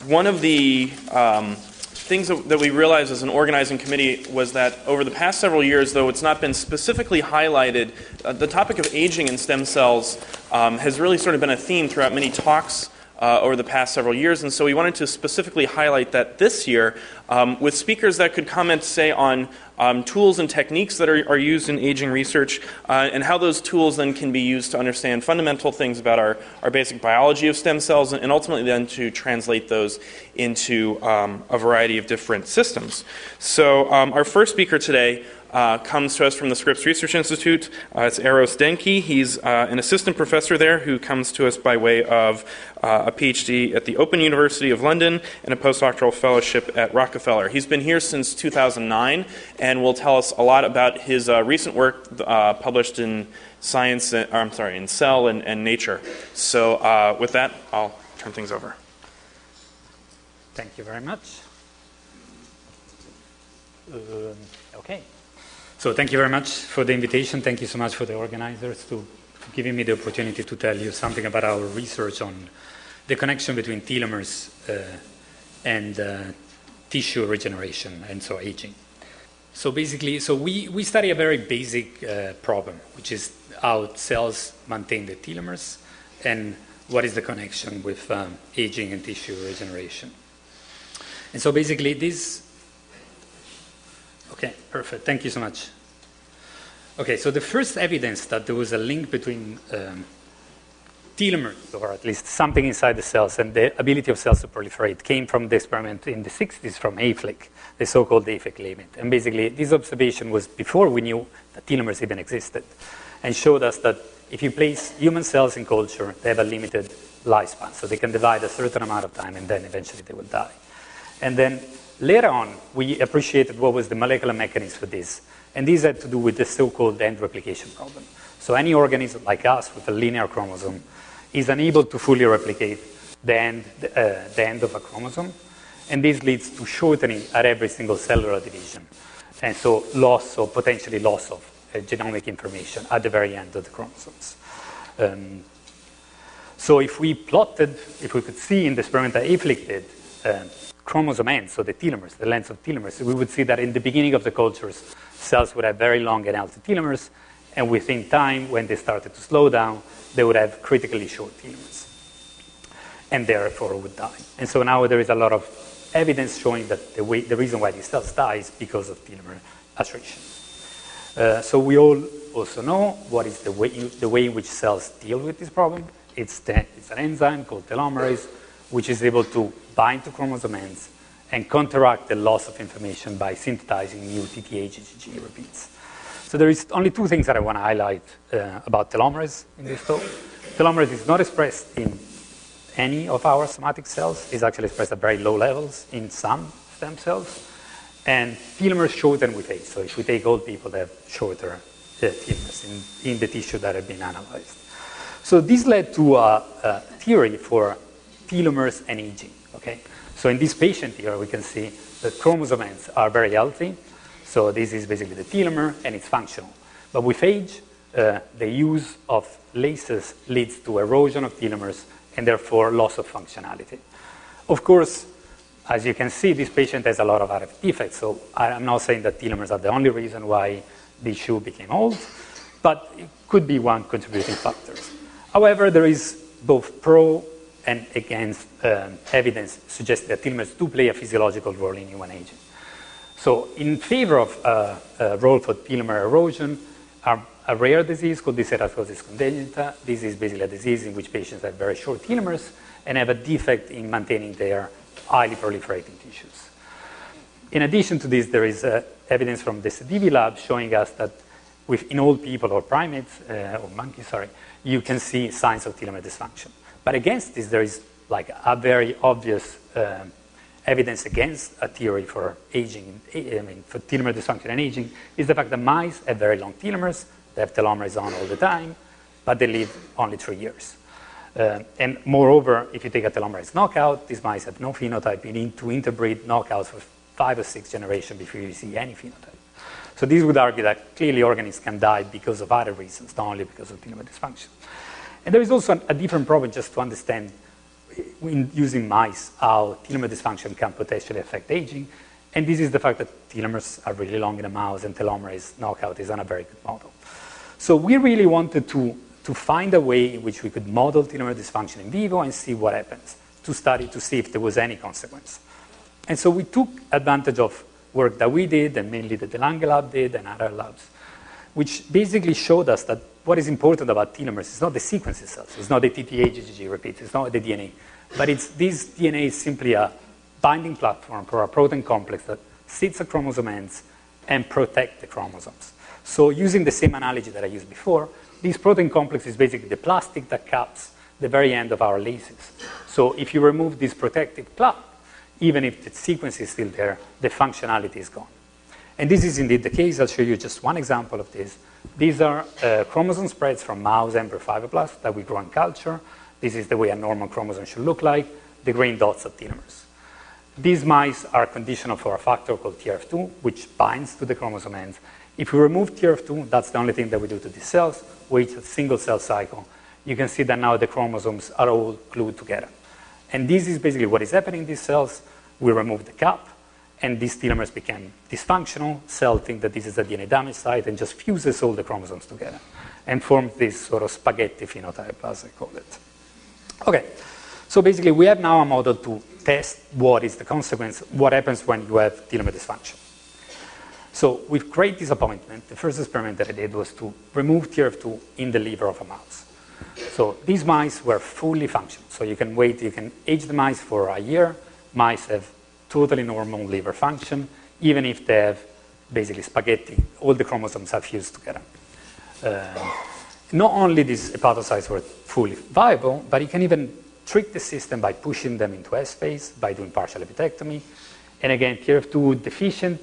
one of the things that we realized as an organizing committee was that over the past several years, though it's not been specifically highlighted, the topic of aging in stem cells has really sort of been a theme throughout many talks over the past several years. And so we wanted to specifically highlight that this year with speakers that could comment, say, on tools and techniques that are used in aging research and how those tools then can be used to understand fundamental things about our basic biology of stem cells and ultimately then to translate those into a variety of different systems. So our first speaker today comes to us from the Scripps Research Institute. It's Eros Denki. He's an assistant professor there who comes to us by way of a PhD at the Open University of London and a postdoctoral fellowship at Rockefeller. He's been here since 2009 and will tell us a lot about his recent work published in Science, in Cell and Nature. So with that, I'll turn things over. Thank you very much. Okay. So thank you very much for the invitation. Thank you so much for the organizers for giving me the opportunity to tell you something about our research on the connection between telomeres and tissue regeneration and so aging. So basically, we study a very basic problem, which is how cells maintain the telomeres and what is the connection with aging and tissue regeneration. And so basically this... Okay, perfect. Thank you so much. Okay, so the first evidence that there was a link between telomeres, or at least something inside the cells, and the ability of cells to proliferate came from the experiment in the 60s from Hayflick, the so-called Hayflick limit. And basically, this observation was before we knew that telomeres even existed, and showed us that if you place human cells in culture, they have a limited lifespan, so they can divide a certain amount of time, and then eventually they will die. And then later on, we appreciated what was the molecular mechanism for this. And this had to do with the so-called end replication problem. So any organism like us with a linear chromosome is unable to fully replicate the end of a chromosome. And this leads to shortening at every single cellular division. And so loss or potentially loss of genomic information at the very end of the chromosomes. So if we could see in the experiment that Hayflick did, chromosome ends, so the telomeres, the length of telomeres, we would see that in the beginning of the cultures, cells would have very long and healthy telomeres, and within time, when they started to slow down, they would have critically short telomeres, and therefore would die. And so now there is a lot of evidence showing that the reason why these cells die is because of telomere attrition. So we all also know what is the way in which cells deal with this problem. It's an enzyme called telomerase, which is able to bind to chromosome ends and counteract the loss of information by synthesizing new TTH-GG repeats. So there is only two things that I want to highlight about telomerase in this talk. Telomerase is not expressed in any of our somatic cells. It's actually expressed at very low levels in some stem cells. And telomeres shorten with age. So if we take old people, they have shorter telomeres in the tissue that have been analyzed. So this led to a theory for telomeres and aging. Okay? So in this patient here, we can see that chromosome ends are very healthy. So this is basically the telomere, and it's functional. But with age, the use of laces leads to erosion of telomeres and therefore loss of functionality. Of course, as you can see, this patient has a lot of other defects. So I'm not saying that telomeres are the only reason why the shoe became old, but it could be one contributing factor. However, there is both pro and against evidence suggesting that telomeres do play a physiological role in human aging. So in favor of a role for telomere erosion are a rare disease called dyserythrosis congenita. This is basically a disease in which patients have very short telomeres and have a defect in maintaining their highly proliferating tissues. In addition to this, there is evidence from the Sedivi lab showing us that in old people or primates, or monkeys, you can see signs of telomere dysfunction. But against this, there is like a very obvious evidence against a theory for aging, for telomere dysfunction and aging, is the fact that mice have very long telomeres. They have telomeres on all the time, but they live only 3 years. And moreover, if you take a telomerase knockout, these mice have no phenotype. You need to interbreed knockouts for 5 or 6 generations before you see any phenotype. So this would argue that clearly organisms can die because of other reasons, not only because of telomere dysfunction. And there is also a different problem just to understand in using mice, how telomere dysfunction can potentially affect aging. And this is the fact that telomeres are really long in a mouse and telomerase knockout is on a very good model. So we really wanted to find a way in which we could model telomere dysfunction in vivo and see what happens, to study to see if there was any consequence. And so we took advantage of work that we did, and mainly that the Lange lab did and other labs, which basically showed us that what is important about telomeres is not the sequence itself, it's not the TTA GGG repeats, it's not the DNA, but this DNA is simply a binding platform for a protein complex that sits at chromosome ends and protect the chromosomes. So using the same analogy that I used before, this protein complex is basically the plastic that caps the very end of our laces. So if you remove this protective plug, even if the sequence is still there, the functionality is gone. And this is indeed the case. I'll show you just one example of this. These are chromosome spreads from mouse embryo fibroblasts that we grow in culture. This is the way a normal chromosome should look like. The green dots are telomeres. These mice are conditional for a factor called TRF2, which binds to the chromosome ends. If we remove TRF2, that's the only thing that we do to these cells. We each a single cell cycle. You can see that now the chromosomes are all glued together. And this is basically what is happening in these cells. We remove the cap, and these telomeres became dysfunctional. Cell think that this is a DNA damage site and just fuses all the chromosomes together and forms this sort of spaghetti phenotype, as I call it. Okay, so basically we have now a model to test what is the consequence, what happens when you have telomere dysfunction. So with great disappointment, the first experiment that I did was to remove TRF2 in the liver of a mouse. So these mice were fully functional. So you can wait, you can age the mice for a year. Mice have totally normal liver function, even if they have basically spaghetti, all the chromosomes have fused together. Not only these hepatocytes were fully viable, but you can even trick the system by pushing them into S phase, by doing partial epitectomy. And again, TRF2 deficient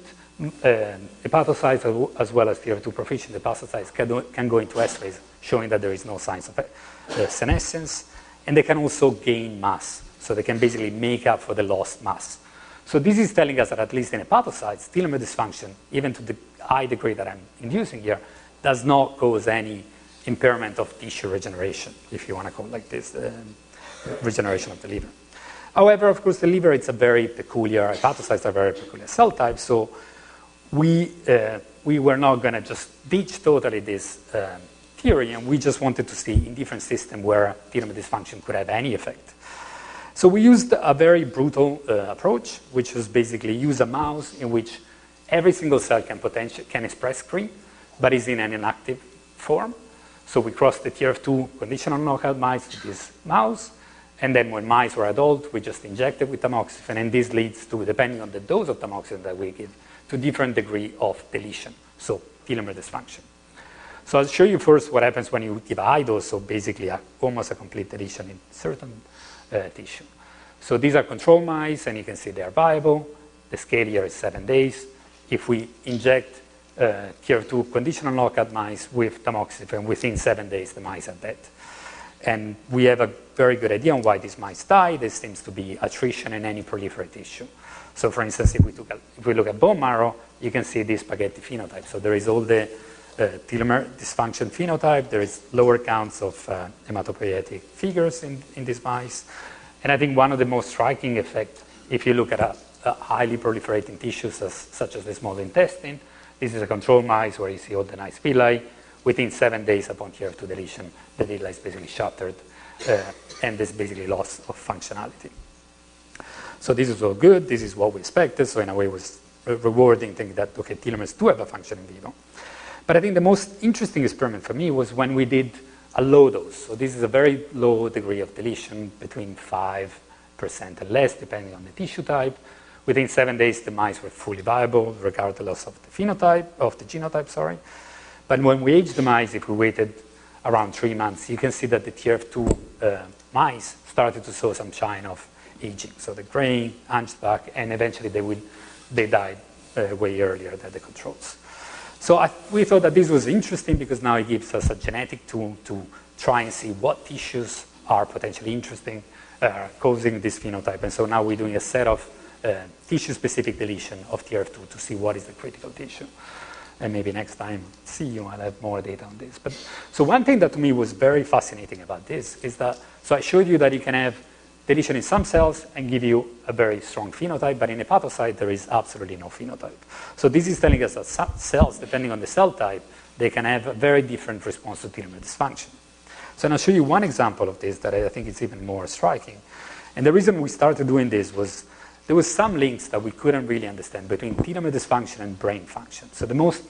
hepatocytes as well as TRF2 proficient hepatocytes can go into S phase, showing that there is no signs of senescence. And they can also gain mass. So they can basically make up for the lost mass. So this is telling us that at least in hepatocytes, telomere dysfunction, even to the high degree that I'm inducing here, does not cause any impairment of tissue regeneration, if you want to call it like this, regeneration of the liver. However, of course, the liver, it's a very peculiar, hepatocytes are very peculiar cell type, so we were not going to just ditch totally this theory, and we just wanted to see in different systems where telomere dysfunction could have any effect. So we used a very brutal approach, which was basically use a mouse in which every single cell can express CRE, but is in an inactive form. So we crossed the TRF2 conditional knockout mice to this mouse, and then when mice were adult, we just injected with tamoxifen, and this leads to, depending on the dose of tamoxifen that we give, to different degree of deletion, so telomere dysfunction. So I'll show you first what happens when you give a high dose, so basically almost a complete deletion in certain tissue. So these are control mice, and you can see they are viable. The scale here is 7 days. If we inject TRF2 conditional knockout mice with tamoxifen, within 7 days the mice are dead. And we have a very good idea on why these mice die. There seems to be attrition in any proliferate tissue. So for instance, if we look at bone marrow, you can see this spaghetti phenotype. So there is all the telomere dysfunction phenotype. There is lower counts of hematopoietic figures in these mice. And I think one of the most striking effects, if you look at a highly proliferating tissues such as the small intestine, this is a control mice where you see all the nice villi. Within 7 days upon TRF2 deletion, the villi is basically shattered, and there's basically loss of functionality. So this is all good. This is what we expected. So in a way, it was rewarding, thinking that, okay, telomeres do have a function in vivo. But I think the most interesting experiment for me was when we did a low dose. So this is a very low degree of deletion, between 5% and less, depending on the tissue type. Within 7 days, the mice were fully viable, regardless of the phenotype, of the genotype, sorry. But when we aged the mice, if we waited around 3 months, you can see that the TRF2 mice started to show some sign of aging. So the graying, hunchback, and eventually they died way earlier than the controls. So we thought that this was interesting because now it gives us a genetic tool to try and see what tissues are potentially interesting, causing this phenotype. And so now we're doing a set of tissue-specific deletion of TRF2 to see what is the critical tissue. And maybe next time, see you, I'll have more data on this. But so one thing that to me was very fascinating about this is that, so I showed you that you can have deletion in some cells and give you a very strong phenotype, but in hepatocyte, there is absolutely no phenotype. So this is telling us that some cells, depending on the cell type, they can have a very different response to telomere dysfunction. So I'll show you one example of this that I think is even more striking. And the reason we started doing this was there was some links that we couldn't really understand between telomere dysfunction and brain function. So the most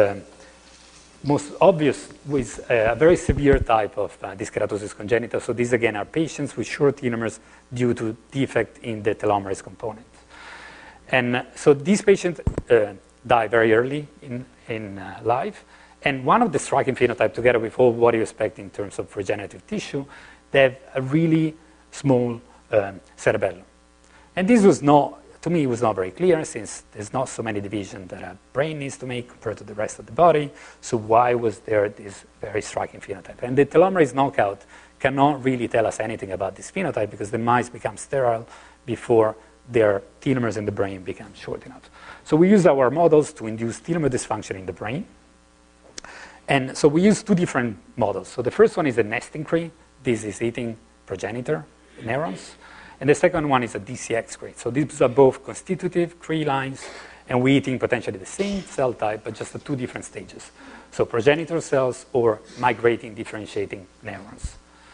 obvious was a very severe type of dyskeratosis congenita. So these, again, are patients with short telomeres due to defect in the telomerase component. And so these patients die very early in life. And one of the striking phenotypes, together with all what you expect in terms of regenerative tissue, they have a really small cerebellum. And this was not, to me, it was not very clear, since there's not so many divisions that a brain needs to make compared to the rest of the body. So why was there this very striking phenotype? And the telomerase knockout cannot really tell us anything about this phenotype, because the mice become sterile before their telomeres in the brain become short enough. So we use our models to induce telomere dysfunction in the brain. And so we use two different models. So the first one is a nesting tree. This is eating progenitor neurons. And the second one is a DCX tree. So these are both constitutive tree lines, and we're eating potentially the same cell type, but just at two different stages. So progenitor cells or migrating, differentiating neurons.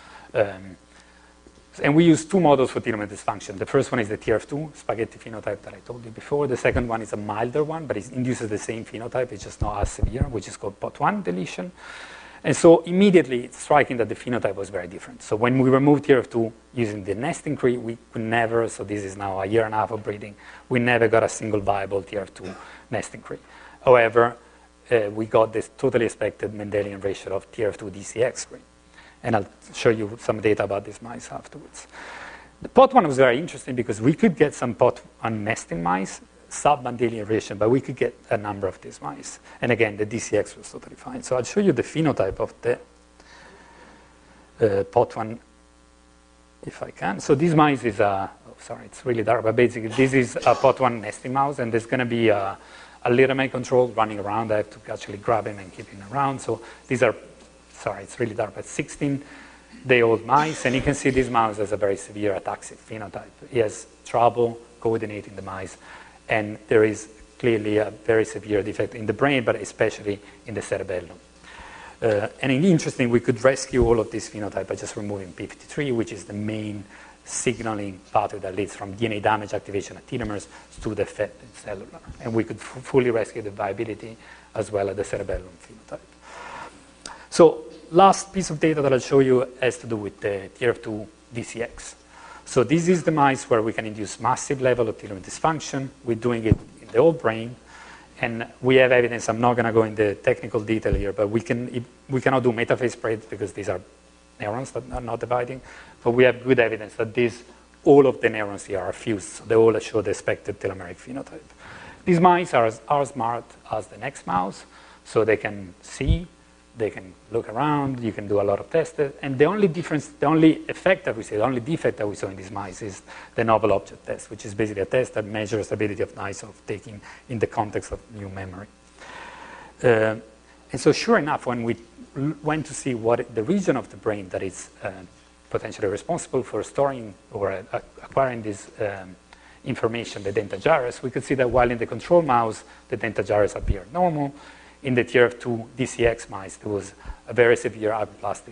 And we use two models for telomere dysfunction. The first one is the TRF2 spaghetti phenotype that I told you before. The second one is a milder one, but it induces the same phenotype. It's just not as severe, which is called POT1 deletion. And so immediately, it's striking that the phenotype was very different. So when we removed TRF2 using the nesting tree, we could never, so this is now a year and a half of breeding, we never got a single viable TRF2 nesting tree. However, we got this totally expected Mendelian ratio of TRF2 DCX tree. And I'll show you some data about these mice afterwards. The POT1 was very interesting because we could get some POT1 nesting mice, sub-Mendelian ratio, but we could get a number of these mice. And again, the DCX was totally fine. So I'll show you the phenotype of the POT1, if I can. So this mice is sorry, it's really dark, but basically this is a POT1 nesting mouse, and there's going to be a Liramet control running around. I have to actually grab him and keep him around. So these are, sorry, it's really dark, but 16-day-old mice, and you can see this mouse has a very severe ataxic phenotype. He has trouble coordinating the mice, and there is clearly a very severe defect in the brain, but especially in the cerebellum. And interesting, we could rescue all of this phenotype by just removing p53, which is the main signaling pathway that leads from DNA damage activation at telomeres to the fat cellular. And we could fully rescue the viability as well as the cerebellum phenotype. So last piece of data that I'll show you has to do with the TRF2 DCX. So this is the mice where we can induce massive level of telomere dysfunction. We're doing it in the whole brain. And we have evidence, I'm not going to go into technical detail here, but we cannot do metaphase spreads because these are neurons that are not dividing. But we have good evidence that all of the neurons here are fused. So they all show the expected telomeric phenotype. These mice are as smart as the next mouse. So they can see, they can look around, you can do a lot of tests. And the only difference, the only effect that we see, the only defect that we saw in these mice is the novel object test, which is basically a test that measures the ability of mice of taking in the context of new memory. And so sure enough, when we went to see what the region of the brain that is potentially responsible for storing or acquiring this information, the denta gyrus, we could see that while in the control mouse, the denta gyrus appeared normal, in the TRF2 DCX mice, there was a very severe hypoplastic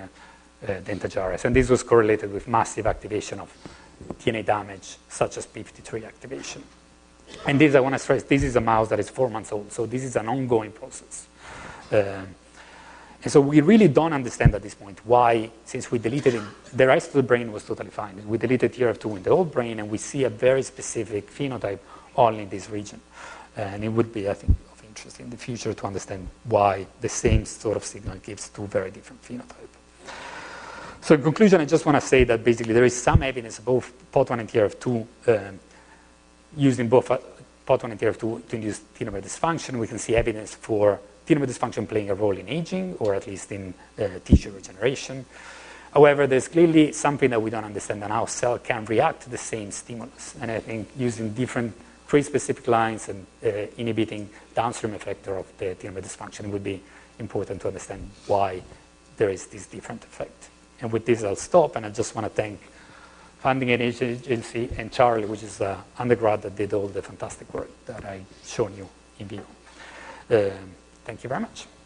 denta gyrus. And this was correlated with massive activation of DNA damage, such as p53 activation. And this, I want to stress, this is a mouse that is 4 months old. So this is an ongoing process. And so we really don't understand at this point why, since we deleted it, the rest of the brain was totally fine. We deleted TRF2 in the whole brain, and we see a very specific phenotype only in this region. And it would be, I think, interesting in the future to understand why the same sort of signal gives two very different phenotypes. So in conclusion, I just want to say that basically there is some evidence of both POT1 and TRF2 using both POT1 and TRF2 to induce telomere dysfunction. We can see evidence for telomere dysfunction playing a role in aging, or at least in tissue regeneration. However, there's clearly something that we don't understand, and how a cell can react to the same stimulus. And I think using different tree-specific lines and inhibiting downstream effector of the telomere dysfunction would be important to understand why there is this different effect. And with this, I'll stop, and I just want to thank funding agency, and Charlie, which is an undergrad that did all the fantastic work that I shown you in video. Thank you very much.